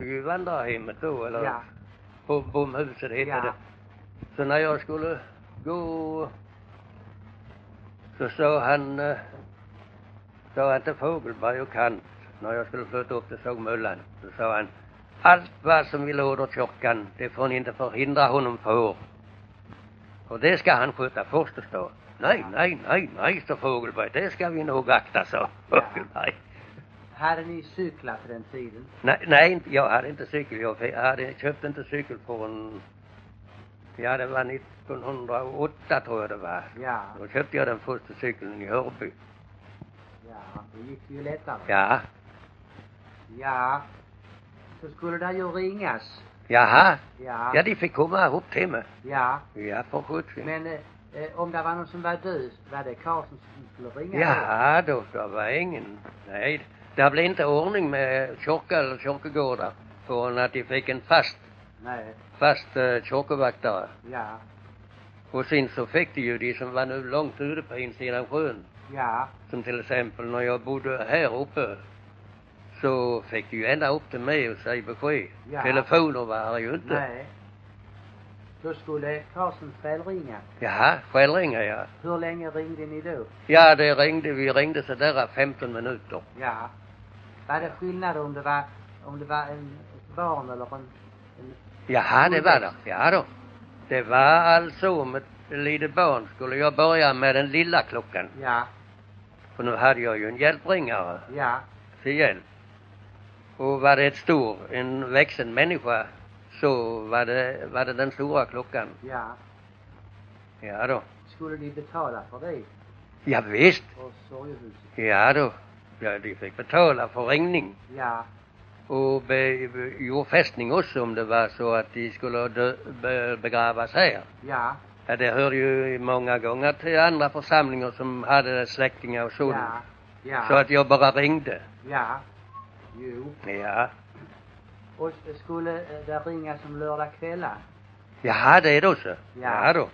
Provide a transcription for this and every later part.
ju vandrarhemmet då, eller bomhuset heter det. Så när jag skulle gå så sa han till Fågelberg och Kant, när jag skulle flytta upp till Sågmöllan, så sa han: allt vad som vill åt kyrkan, det får ni inte förhindra honom för. Och det ska han sköta först och stå. Nej, så Fågelberg, det ska vi nog akta, så Fågelberg. Hade ni cyklat för den tiden? Nej, jag hade inte cykel. Jag köpte inte cykel förrän, det var 1908 tror jag det var. Ja. Då köpte jag den första cykeln i Hörby. Ja, det gick ju lättare. Ja. Ja, så skulle det ju ringas. Jaha. Ja. Ja, de fick komma upp till mig. Ja. Ja, för sjutton. Men om det var någon som var död, var det Karlsson som skulle ringa? Ja, då var ingen. Nej, det blev inte ordning med kyrka eller kyrkogårdar förrän att de fick en fast kyrkovaktare. Ja. Och sen så fick de ju de som var nu långt ute på insidan sjön. Ja. Som till exempel när jag bodde här uppe, så fick de ju ända upp till mig och säga besked. Ja. Telefoner var ju inte. Nej. Då skulle Karlsson själv ringa. Jaha, själv ringa, ja. Hur länge ringde ni då? Ja, vi ringde så där 15 minuter. Ja. Var det skillnad om det var ett barn eller en Jaha, det var det. Ja då. Det var alltså om ett litet barn skulle jag börja med den lilla klockan. Ja. För nu hade jag ju en hjälpringare. Ja. Till hjälp. Och var det en vuxen människa, så var det den stora klockan. Ja. Ja då. Skulle de betala för det? Ja visst. Och sorgehuset? Ja då. Ja, de fick betala för ringning. Ja. Och jordfästning också om det var så att de skulle begravas här. Ja. Ja, det hörde ju många gånger till andra församlingar som hade släktingar och så. Ja. Ja. Så att jag bara ringde. Ja. Jo. Ja. Och skulle det ringa som lördagskvällar? Jaha, det är då så. Ja. Ja då.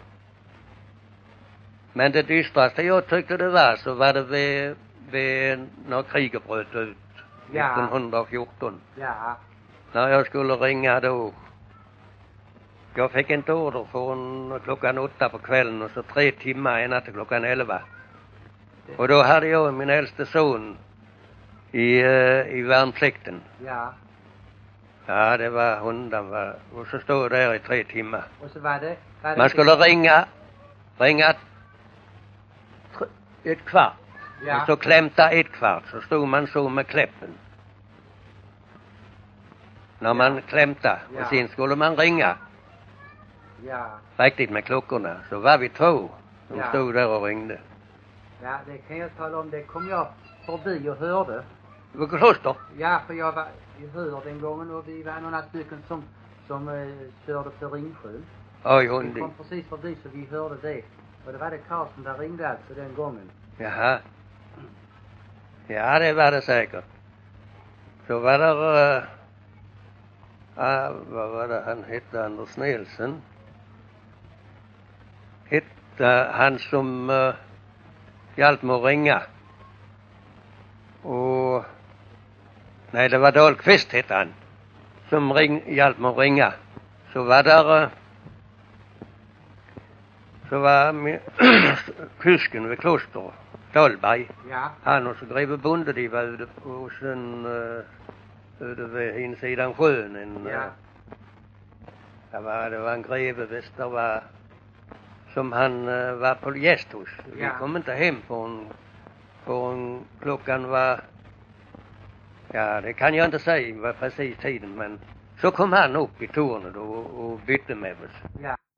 Men det dystraste jag tyckte det var, så var det vid när kriget bröt ut. Ja. 1914. Ja. När jag skulle ringa då. Jag fick inte order från klockan 8 på kvällen och så 3 timmar ända till klockan 11. Och då hade jag min äldste son i värnplikten. Ja. Ja, det var hunden var. Och så stod jag där i 3 timmar. Och så var det Man skulle ringa ett kvart. Ja. Och så klämta 1 kvart, så stod man så med kläppen. När man klämta. Ja. Och sen skulle man ringa. Ja. Riktigt med klockorna. Så var vi 2 som Ja. stod där och ringde. Ja, det kan jag tala om. Det kom jag förbi och hörde. Det var kloster. Ja, för jag var i Hör den gången och vi var några stycken som körde på Ringsjön. Oj, Vi hundi. kom precis förbi så vi hörde det. Och det var det Karlsson där ringde alltså den gången. Jaha. Ja, det var det säkert. Så var det, vad var det han hette, Anders Nielsen. Hette han som hjälpte mig att ringa. Och, nej, det var Dahlqvist hette han. Som hjälpte mig att ringa. Så var där, så var kusken vid kloster, Dahlberg. Ja. Han och så greve bonde, de var ute och sen ute vid insidan sjön. Ja. Det var en greve visst, det var som han var på gäst hos. Vi Ja. kom inte hem förrän klockan var, ja det kan jag inte säga var precis tiden, men så kom han upp i tornet och bytte med oss. Ja.